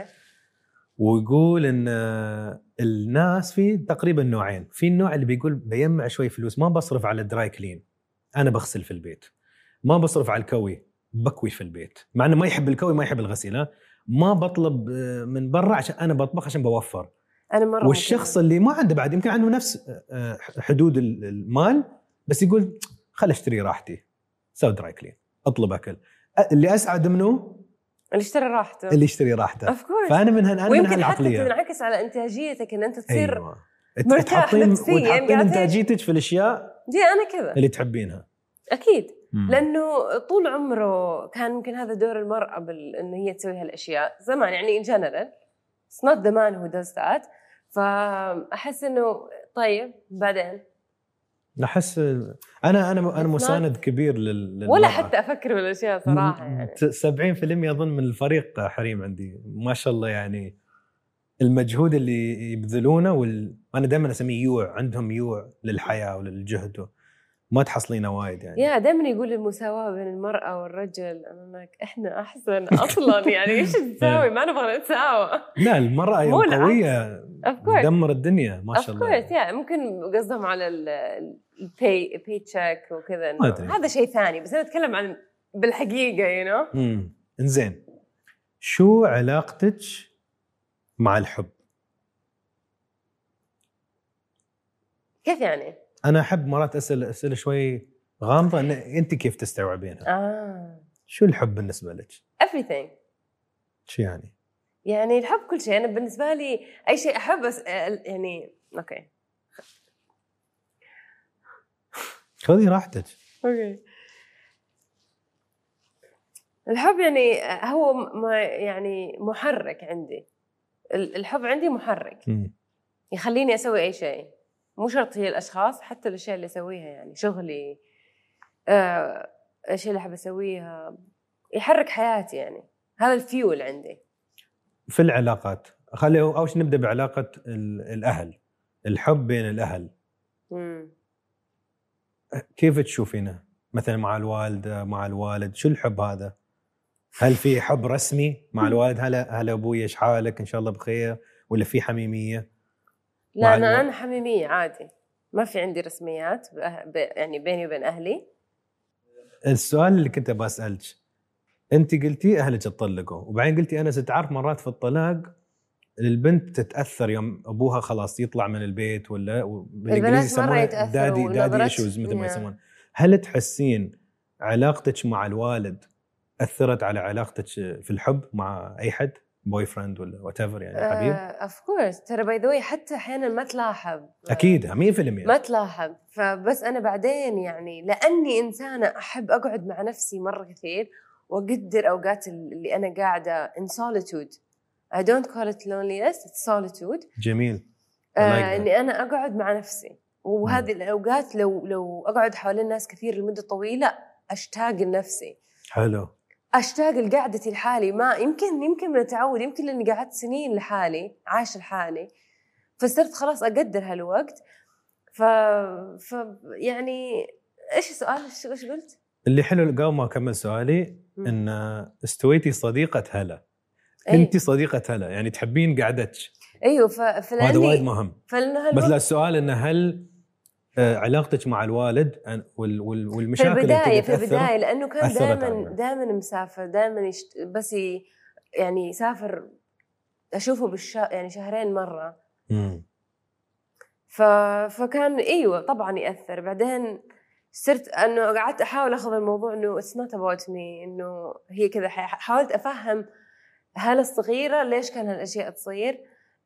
ويقول ان الناس في تقريبا نوعين. في النوع اللي بيقول بيجمع شوي فلوس، ما بصرف على الدراي كلين، انا بغسل في البيت. ما بصرف على الكوي، بكوي في البيت. مع انه ما يحب الكوي ما يحب الغسيل. ما بطلب من برا عشان انا بطبخ عشان بوفر. أنا مرة والشخص اللي ما عنده بعد يمكن عنده نفس حدود المال، بس يقول خل اشتري راحتي، سوي دراي كلين، اطلب اكل. اللي اسعد منه اللي اشتري راحته، اللي يشتري راحته. فانا من هالعقليه. ويمكن حتى تنعكس على انتاجيتك ان انت تصير أيوة. مرتاح نفسيا، وتحطين انتاجيتك في الاشياء دي انا كذا اللي تحبينها. اكيد. لانه طول عمره كان يمكن هذا دور المراه ان هي تسوي هالاشياء زمان، يعني in general it's not the man who does that. فاحس انه طيب بعدين احس انا مساند كبير للمرأة. ولا حتى افكر بالاشياء صراحه. يعني 70% اظن من الفريق حريم عندي ما شاء الله. يعني المجهود اللي يبذلونه انا دائما اسميه يوع، عندهم يوع للحياه وللجهد، ما تحصلينه وايد يعني. يا دائما يقول المساواه بين المراه والرجل. انا احنا احسن اصلا يعني ايش تساوي؟ ما نبغى نتساوى. لا المراه يوم قويه تدمر الدنيا ما شاء الله. يعني ممكن قصدهم على الباي تشيك وكذا، هذا شيء ثاني. بس انا اتكلم عن بالحقيقه انزين، شو علاقتك مع الحب؟ كيف يعني؟ انا احب مرات اسئله شوي غامضه، ان انت كيف تستوعبينها. شو الحب بالنسبه لك؟ everything. شو يعني؟ يعني الحب كل شيء. انا بالنسبه لي اي شيء احب يعني اوكي خذي راحتك. اوكي. الحب يعني هو يعني محرك عندي. الحب عندي محرك يخليني اسوي اي شيء. مو شرط هي الاشخاص، حتى الاشياء اللي اسويها، يعني شغلي، الاشياء اللي احب اسويها يحرك حياتي. يعني هذا الفيول عندي. في العلاقات، خلي اول شيء نبدا بعلاقه الاهل. الحب بين الاهل كيف تشوفينه؟ مثلا مع الوالده، مع الوالد، شو الحب هذا؟ هل في حب رسمي مع الوالد؟ هلا ابوي ايش حالك، ان شاء الله بخير، ولا في حميميه؟ لا انا حميميه عادي، ما في عندي رسميات يعني بيني وبين اهلي. السؤال اللي كنت بسألك، انت قلتي اهلك تطلقوا، وبعدين قلتي انا ستعرف مرات في الطلاق البنت تتاثر يوم ابوها خلاص يطلع من البيت، ولا بالانجليزي يسمونه دادي ايشوز مثل ما يسمون. هل تحسين علاقتك مع الوالد اثرت على علاقتك في الحب مع اي حد، بوي فريند ولا وات ايفر يعني حبيب؟ اوف كورس. ترى باي ذا واي حتى احيانا ما تلاحظ. اكيد 100% ما تلاحظ. فبس انا بعدين يعني لاني انسانه احب اقعد مع نفسي مره كثير، واقدر اوقات اللي انا قاعده in solitude. I don't call it loneliness, it's solitude. جميل. اني انا اقعد مع نفسي. وهذه الاوقات لو اقعد حوالين ناس كثير لمده طويله اشتاق لنفسي. حلو. اشتاق لقعدتي لحالي. ما يمكن من التعود، يمكن لاني قعدت سنين لحالي، عايشه لحالي، فصرت خلاص اقدر هالوقت. يعني ايش السؤال؟ ايش قلت؟ اللي حلو قبل ما اكمل سؤالي ان استويتي صديقه هلا. انت صديقه هلا، يعني تحبين قعدتك. ايوه. هذا وايد مهم. بس لا، السؤال انه هل علاقتك مع الوالد والمشاكل في البدايه لانه كان دائما مسافر، دائما بس يعني يسافر اشوفه يعني شهرين مره. فكان ايوه طبعا ياثر. بعدين صرت انه قعدت احاول اخذ الموضوع انه it's not about me، انه هي كذا. حاولت افهم هالة الصغيرة ليش كان هالاشياء تصير.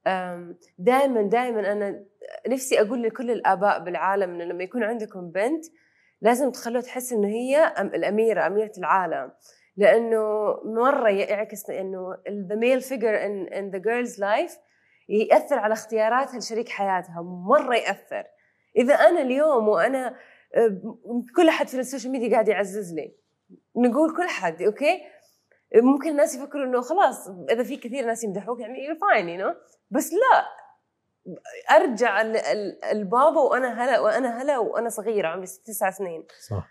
دائما انا نفسي اقول لكل الاباء بالعالم انه لما يكون عندكم بنت لازم تخلوها تحس انه هي اميرة العالم، لانه مرة يعكس انه the male figure in the girl's life يأثر على اختياراتها لشريك حياتها، مرة يأثر. اذا انا اليوم وانا كل أحد في السوشيال ميديا قاعد يعزز لي، نقول كل حد أوكي، ممكن الناس يفكروا إنه خلاص إذا في كثير ناس يمدحوك يعني you're fine you know. بس لا، أرجع البابا وأنا هلا وأنا صغيرة عمري 9 سنين صح.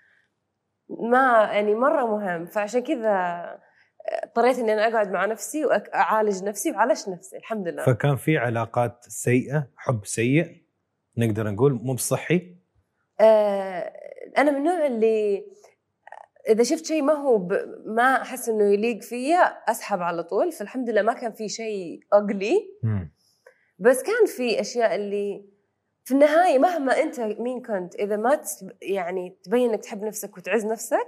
ما يعني مرة مهم. فعشان كذا اضطريت إني أنا أقعد مع نفسي وأعالج نفسي وعالجت نفسي الحمد لله. فكان في علاقات سيئة، حب سيء نقدر نقول مو بصحي. أنا من النوع اللي إذا شفت شيء ما أحس إنه يليق فيا أسحب على طول. فالحمد لله ما كان في شيء أقلي، بس كان في أشياء اللي في النهاية مهما أنت مين كنت، إذا ما يعني تبين إنك تحب نفسك وتعز نفسك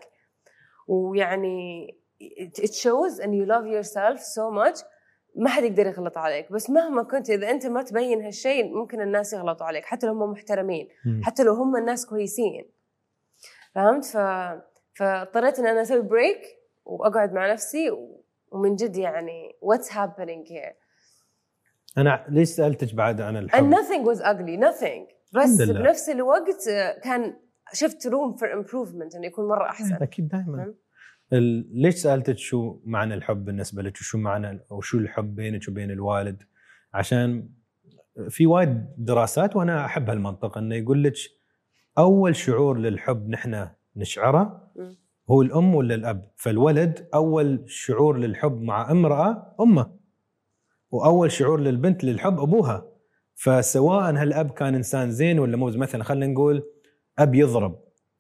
ويعني it shows and you love yourself so much، ما حد يقدر يغلط عليك. بس مهما كنت إذا أنت ما تبين هالشيء ممكن الناس يغلطوا عليك حتى لو هم محترمين، حتى لو هم الناس كويسين، فهمت؟ فاضطريت إن أنا أسوي بريك وأقعد مع نفسي ومن جد يعني what's happening here. أنا ليش سألتك بعد عن الحب؟ and nothing was ugly nothing، بس بنفس الوقت كان شفت room for improvement إنه يكون مرة أحسن. أكيد دائما. ليش سألتك شو معنى الحب بالنسبة لك وشو معنى أو شو الحب بينك وبين الوالد؟ عشان في وايد دراسات وأنا أحب هالمنطق إنه يقول لك أول شعور للحب نحن نشعره هو الأم ولا الأب. فالولد أول شعور للحب مع امرأة أمه، وأول شعور للبنت للحب أبوها. فسواء هالأب كان إنسان زين ولا مو، مثلا خلينا نقول أب يضرب،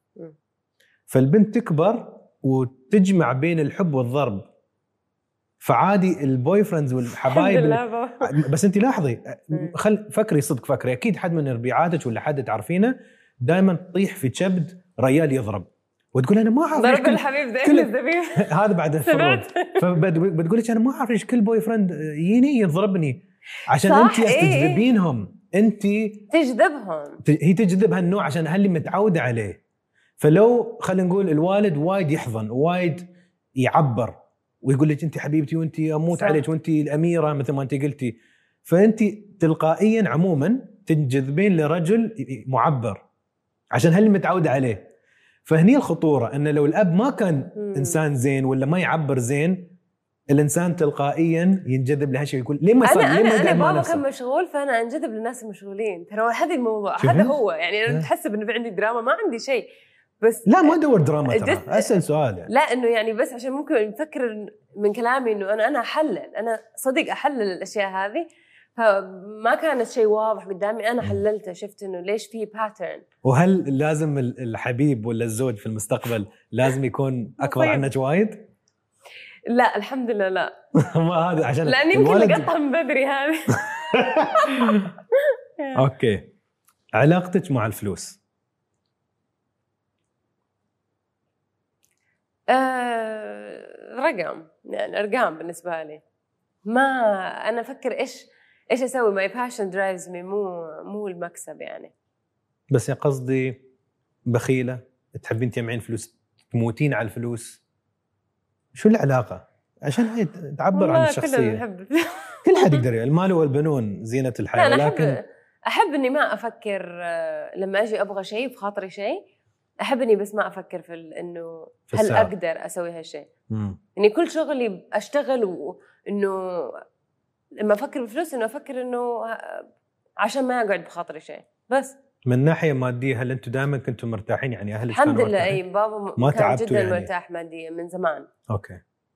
فالبنت تكبر وتجمع بين الحب والضرب. فعادي البوي فريندز والحبايب بس انت لاحظي فكري صدق، فكري اكيد حد من ربيعاتك ولا حد تعرفينه دائما تطيح في كبد ريال يضرب وتقول انا ما اعرف ضرب الحبيب ده الزبيب هذا بعد الفروض. فبتقول لك انا ما اعرف ليش كل بوي فريند يجيني يضربني عشان انت تجذبينهم، انت تجذبهم، هي تجذب هالنوع عشان هاللي متعوده عليه. فلو خلينا نقول الوالد وايد يحضن وايد يعبر ويقول لك انت حبيبتي وانت اموت عليك وانت الاميره مثل ما انت قلتي، فانت تلقائيا عموما تنجذبين لرجل معبر عشان هل متعوده عليه. فهني الخطوره ان لو الاب ما كان انسان زين ولا ما يعبر زين، الانسان تلقائيا ينجذب لهالشيء، يقول ليه ما صار انا بابا كان مشغول فانا انجذب للناس المشغولين. ترى هذا الموضوع هذا هو يعني انا تحسب انه عندي دراما، ما عندي شيء. بس لا ما ادور دراما، ترى اسال سؤال يعني. لا انه يعني بس عشان ممكن نفكر من كلامي انه انا احلل، انا صدق احلل الاشياء هذه، فما كانت شيء واضح قدامي، انا حللته شفت انه ليش في باترن. وهل لازم الحبيب ولا الزوج في المستقبل لازم يكون اكبر عنك وايد؟ لا الحمد لله لا. ما هذا عشان لاني يمكن لقطها من بدري هذه. اوكي، علاقتك مع الفلوس؟ رقم، يعني ارقام بالنسبه لي. ما انا افكر ايش اسوي. ماي باشن درايفز مي، مو المكسب يعني. بس يا قصدي بخيله تحبين تجمعين فلوس، تموتين على الفلوس، شو العلاقه؟ عشان هي تعبر عن الشخصيه. كل حد يقدر، المال والبنون زينه الحياه. لكن احب اني ما افكر لما اجي ابغى شيء في خاطري شيء، احب اني بس ما افكر في انه هل اقدر اسوي هالشيء. يعني كل شغلي اشتغل وانه لما افكر بالفلوس انه افكر انه عشان ما اقعد بخاطري شيء. بس من ناحيه ماديه هل انتم دائما كنتم مرتاحين؟ يعني اهلك الحمد لله اي بابا ما كان جدا يعني مرتاح ماديا من زمان. اوكي.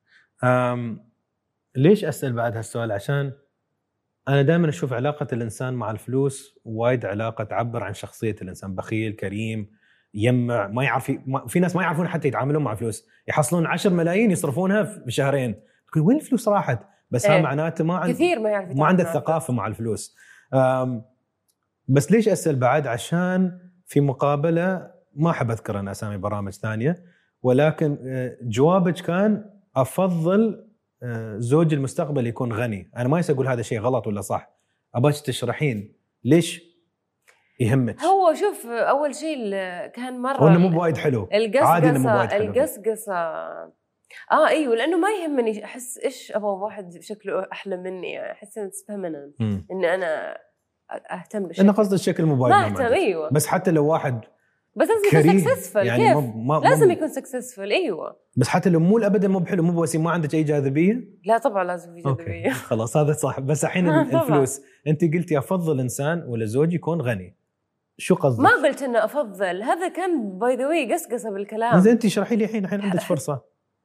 ليش اسال بعد هالسؤال؟ عشان انا دائما اشوف علاقه الانسان مع الفلوس وايد علاقه تعبر عن شخصيه الانسان. بخيل، كريم، يجمع، ما يعرف. في ناس ما يعرفون حتى يتعاملون مع فلوس، يحصلون 10 ملايين يصرفونها في شهرين، تقول وين الفلوس راحت؟ بس ها معناته كثير ما يعرف، ما عنده الثقافه مع الفلوس. بس ليش اسال بعد؟ عشان في مقابله ما احب اذكر انا اسامي برامج ثانيه، ولكن جوابك كان افضل زوج المستقبل يكون غني. انا ما اقول هذا شيء غلط ولا صح، ابغاك تشرحين ليش يهمك. هو شوف اول شيء كان مره وانه مو بوايد حلو، عادي انه مو بوايد حلو. القصقصه ايوه، لانه ما يهمني احس ايش ابغى واحد شكله احلى مني، احس ان فهمنا ان انا اهتم بالشكل. انه قصد الشكل مو بوايد ما اهتم. ايوه بس حتى لو واحد بس لازم يكون سكسسفل يعني كيف لازم يكون سكسسفل. ايوه بس حتى لو مو ابدا مو بحلو، مو بوسيم، ما عندك اي جاذبيه. لا طبعا لازم في جاذبيه. خلاص هذا صح. بس الحين الفلوس انت قلتي افضل انسان ولا زوج يكون غني، شو قصدك؟ ما قلت انه افضل، هذا كان باي ذا واي قصقصه بالكلام. زين انت اشرحي لي الحين عندك فرصه.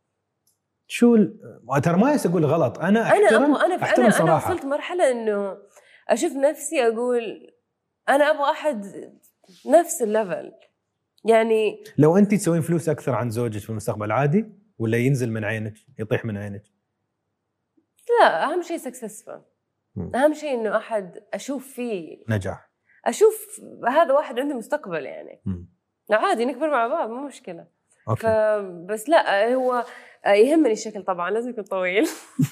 شو ترى ما اقول غلط، انا احترم صراحه. انا وصلت مرحله انه اشوف نفسي اقول انا ابغى احد نفس الليفل. يعني لو انت تسوين فلوس اكثر عن زوجك في المستقبل عادي، ولا ينزل من عينك يطيح من عينك؟ لا اهم شيء سكسسفل. اهم شيء انه احد اشوف فيه نجاح، اشوف هذا واحد عنده مستقبل. يعني عادي نكبر مع بعض مو مشكله. بس لا هو يهمني الشكل طبعا، لازم يكون طويل.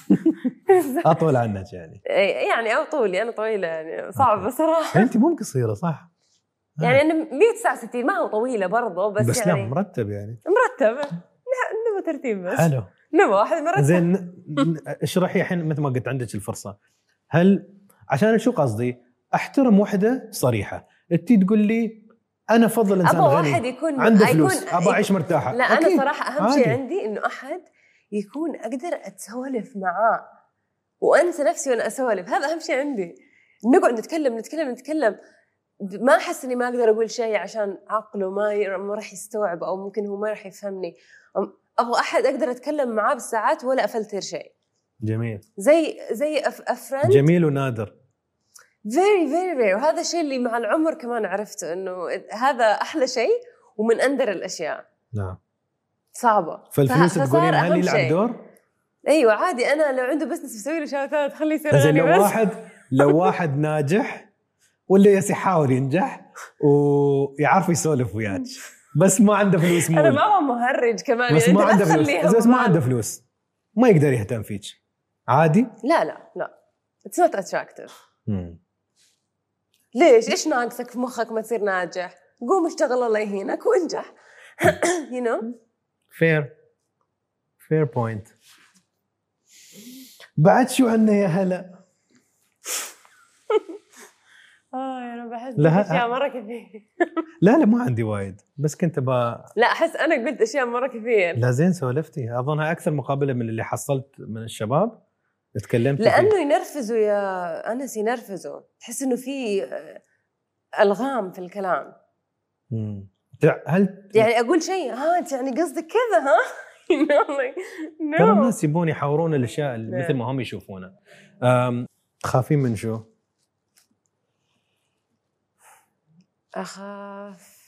اطول عنك يعني او طولي انا طويلة يعني صعب بصراحه. انت مو قصيره صح يعني انا 169 ما هو طويله برضه، بس يعني لا مرتب، يعني مرتب نبغى ترتيب بس حلو، نبغى واحد مرتب. زين اشرحي الحين مثل ما قلت عندك الفرصه. هل عشان شو قصدي احترم وحده صريحه انت تقول لي انا افضل انسان غني واحد يكون عنده فلوس ابغى اعيش مرتاحه؟ لا انا صراحه اهم شيء عندي انه احد يكون اقدر اتسولف معاه وانسى نفسي وانا اسولف. هذا اهم شيء عندي. نقعد نتكلم ما احس اني ما اقدر اقول شيء عشان عقله ما راح يستوعب او ممكن هو ما راح يفهمني. ابغى احد اقدر اتكلم معاه بالساعات ولا افلتر شيء. جميل. زي افرند. جميل ونادر. very very rare. وهذا الشيء اللي مع العمر كمان عرفته انه هذا احلى شيء ومن اندر الاشياء. نعم صعبه. فالفلوس تقولين هل يلعب دور؟ ايوه عادي، انا لو عنده بزنس بسوي له شغلات خليه يصير غني. لو واحد ناجح ولا يحاول ينجح ويعرف يسولف وياك بس ما عنده فلوس. انا ما مهرج كمان بس ما عنده فلوس، بس ما عنده فلوس ما يقدر يهتم فيك عادي. لا it's not attractive. ليش؟ ايش ناقصك في مخك ما تصير ناجح؟ قوم اشتغل الله يهينك وانجح. you know fair point. بعد شو عنا يا هلا؟ انا بحس اشياء مره كثير. لا ما عندي وايد، بس كنت لا احس انا قلت اشياء مره كثير. لا زين سولفتي، اظنها اكثر مقابله من اللي حصلت من الشباب تكلمت لانه فيه. ينرفزوا يا انس، ينرفزوا، تحس انه في الغام في الكلام. هل يعني اقول شيء انت يعني قصدك كذا ها؟ ترى الناس يبون يحاورون الاشياء مثل ما هم يشوفونها. خافين من شو؟ اخاف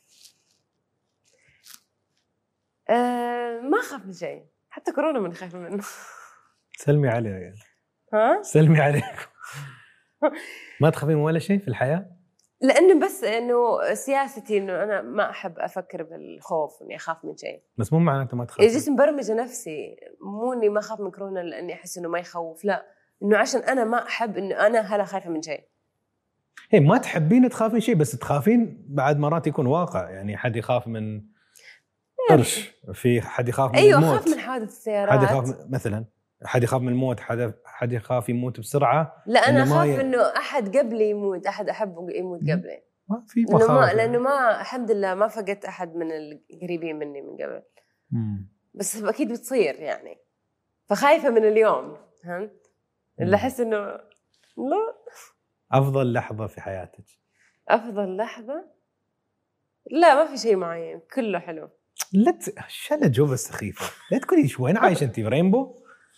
ما اخاف من شيء، حتى كورونا ما نخاف منه. سلمي عليه يعني. ها سلمي عليكم. ما تخافين من ولا شيء في الحياه؟ لانه بس انه سياستي انه انا ما احب افكر بالخوف اني اخاف من شيء. بس مو معناته ما تخافين. الجسم برمجه نفسي، مو اني ما اخاف من كورونا لاني احس انه ما يخوف، لا انه عشان انا ما احب انه انا هلا خايفه من شيء. هي ما تحبين تخافين شيء، بس تخافين بعد مرات يكون واقع. يعني حد يخاف من قرش، في حد يخاف من الموت. اخاف من حادث السيارات. حد يخاف مثلا، حد يخاف من الموت، حد يخاف يموت بسرعه. لا انا اخاف انه احد قبلي يموت، احد احبه يموت قبلي. ما في مخاوف لانه ما الحمد لله ما فقدت احد من القريبين مني من قبل. بس اكيد بتصير يعني، فخايفه من اليوم. فهمت اللي احس انه لا. افضل لحظه في حياتك؟ افضل لحظه لا ما في شيء معين، كله حلو. لا شنو جوبة السخيفه، لا تقولي وين عايشه انت برينبو.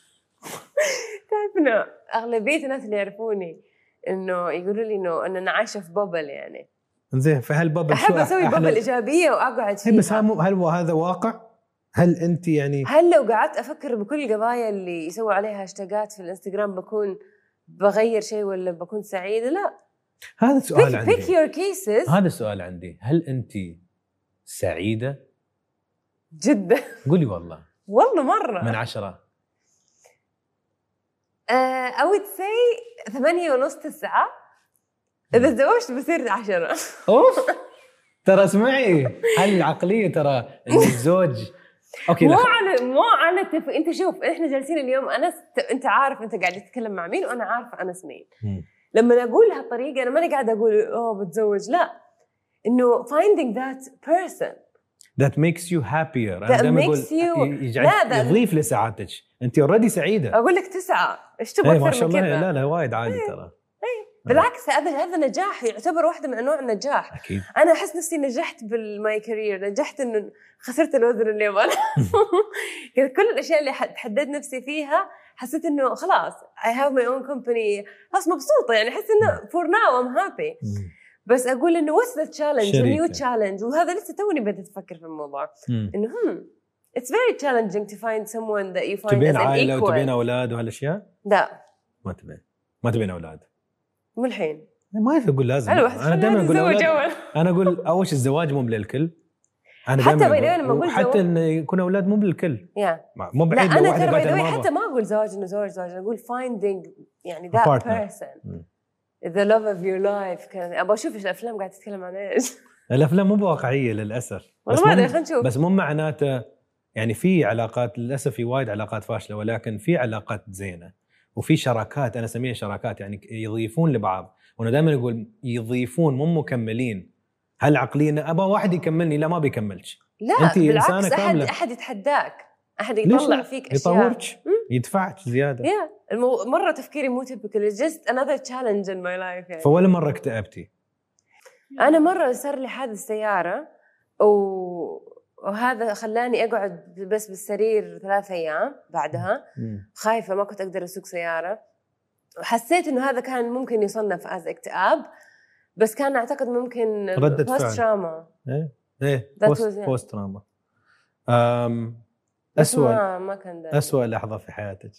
تعرف انه اغلبيه الناس اللي يعرفوني انه يقولوا لي انه انا عايشه في بابل. يعني زين، فهالبابل احب اسوي بابل ايجابيه واقعد فيها. بس هل هذا واقع؟ هل انت يعني هل لو قعدت افكر بكل القضايا اللي يسووا عليها هاشتاجات في الانستغرام بكون بغير شيء ولا بكون سعيده؟ لا. هذا السؤال عندي. pick your cases. هذا السؤال عندي، هل انت سعيدة جدا. قولي والله مرة من 10. I would say 8.5 9. إذا تزوجت بصير 10. أوف ترى اسمعي هالعقلية ترى إن الزوج أوكي مو على أنت شوف إحنا جالسين اليوم أنت عارف أنت قاعد تتكلم مع مين وأنا عارفة أنا مين. لما أقول هالطريقة أنا ماني قاعدة أقول بتزوج، لا، إنه finding that person that makes you happier. that makes you يضيف لسعادتك. أنت already سعيدة. أقول لك 9 إيش تبغى ما شاء الله. لا وايد عادي ترى. بالعكس هذا نجاح، يعتبر واحدة من أنواع النجاح. أكيد. أنا أحس نفسي نجحت بالماي كارير، نجحت إنه خسرت الوزن اليوم أنا. كل الأشياء اللي تحددت نفسي فيها حسيت إنه خلاص I have my own company، خلاص مبسوطة يعني، أحس إنه for now I'm happy. بس أقول إنه what's the challenge a new challenge، وهذا لسه توني بدأت أفكر في الموضوع إنه it's very challenging to find someone that you find تبين as an عائلة equal. وتبين أولاد وهالأشياء؟ لا ما تبين أولاد. مو الحين. ما أقول لازم. أنا دائما أقول أولاد. أنا أقول أول شيء الزواج مو للكل. أنا حتى بيني لما أقول حتى إنه يكون أولاد مو للكل. مو بعيد لو واحدة قالت ما حتى ما أقول زواج إنه زواج، أقول finding يعني that person the love of your life. أبغى أشوف إيش الأفلام قاعدة تتكلم عن إيش. الأفلام مو بواقعية للأسف. بس مو معناته يعني في علاقات للأسف، في وايد علاقات فاشلة، ولكن في علاقات زينة وفي شراكات، أنا أسميها شراكات، يعني يضيفون لبعض. وأنا دائما أقول يضيفون مو مكملين. هالعقلية إن أبغى واحد يكملني، لا ما بيكملش. لا أنت بالعكس أحد يتحداك، أحد يطلع فيك أشياء، يطورك يدفعك زيادة. مرة تفكيري مو typical، just another challenge in my life يعني. فولا مرة اكتئبتي؟ أنا مرة صار لي حادث سيارة وهذا خلاني أقعد بس بالسرير 3 أيام بعدها، خايفة ما كنت أقدر أسوق سيارة، وحسيت إنه هذا كان ممكن يصنف as اكتئاب، بس كان أعتقد ممكن post trauma. إيه post trauma. أسوأ لحظة في حياتك؟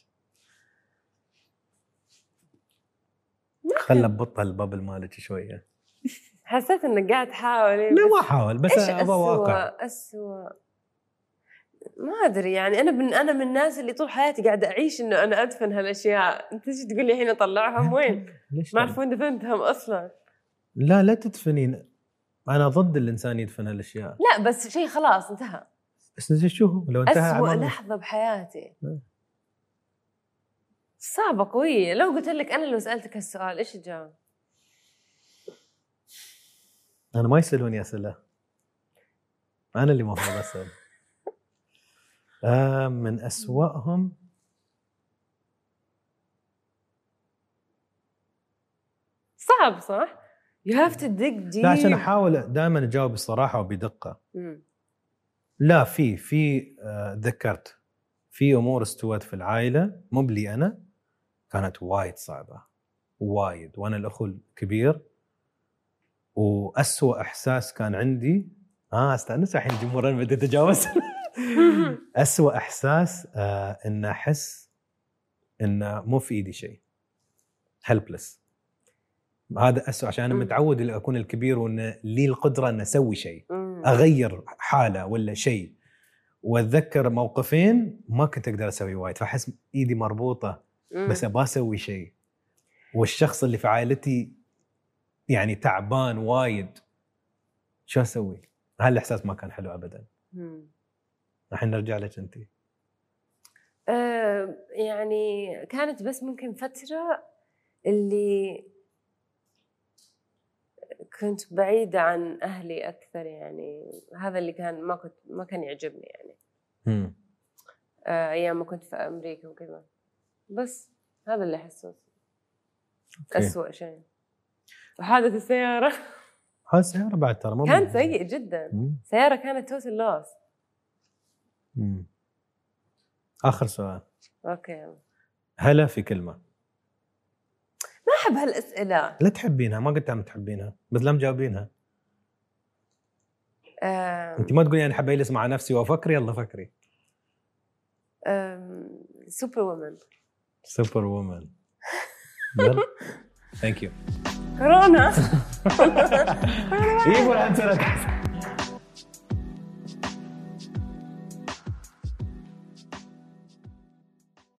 خلنا نبطل البابل مالك شوية. حسيت إنك قاعد تحاول. لا ما أحاول، بس أبغى واقع. أسوأ ما أدري يعني، أنا من الناس اللي طول حياتي قاعدة أعيش إنه أنا أدفن هالأشياء. أنت تجي تقول لي الحين أطلعهم وين؟ ما أعرف وين دفنتهم أصلاً. لا تدفنين، أنا ضد الإنسان يدفن هالأشياء. لا بس شيء خلاص انتهى. بس شو لو انتهى أسوأ لحظة بحياتي. صعبة قوية. لو قلت لك أنا لو سألتك هالسؤال إيش الجواب؟ أنا ما يسألوني أسئلة، أنا اللي مفروض أسأل. من أسوأهم صعب صح؟ You have to dig deep. لا عشان أحاول دائما أجاوب بصراحة وبدقة. لا في ذكرت في أمور استوت في العائلة مو بلي أنا، كانت وايد صعبة وايد، وأنا الأخو الكبير، وأسوأ إحساس كان عندي استأنس الحين الجمهور أنا بدي أتجاوز. أسوأ إحساس إن أحس إن مو في إيدي شيء، helpless. هذا أسوأ عشان أنا متعود إني أكون الكبير وإن لي القدرة إن أسوي شيء، أغير حالة ولا شيء. وأتذكر موقفين ما كنت أقدر أسوي وايد، فأحس إيدي مربوطة بس أبغى أسوي شيء، والشخص اللي في عائلتي يعني تعبان وايد، شو أسوي؟ هالإحساس ما كان حلو أبدا. الحين نرجع لك أنتي. يعني كانت بس ممكن فترة اللي كنت بعيدة عن أهلي أكثر، يعني هذا اللي كان ما كان يعجبني يعني. أيام ما كنت في أمريكا وكذا، بس هذا اللي أحسه أسوأ شيء. وحادث السيارة حادث السيارة بعد ترى كان سيء جدا. سيارة كانت توتال لوس. آخر سؤال. أوكي. هلا في كلمة. ما أحب هالأسئلة. لا تحبينها، ما قلت عم تحبينها، بس لا مجاوبينها. أنت ما تقولي أنا حابة أجلس مع نفسي وأفكر، يلا فكري. سوبر وومن. سوبر وومن. يلا. Thank you. كورونا. يقول أنت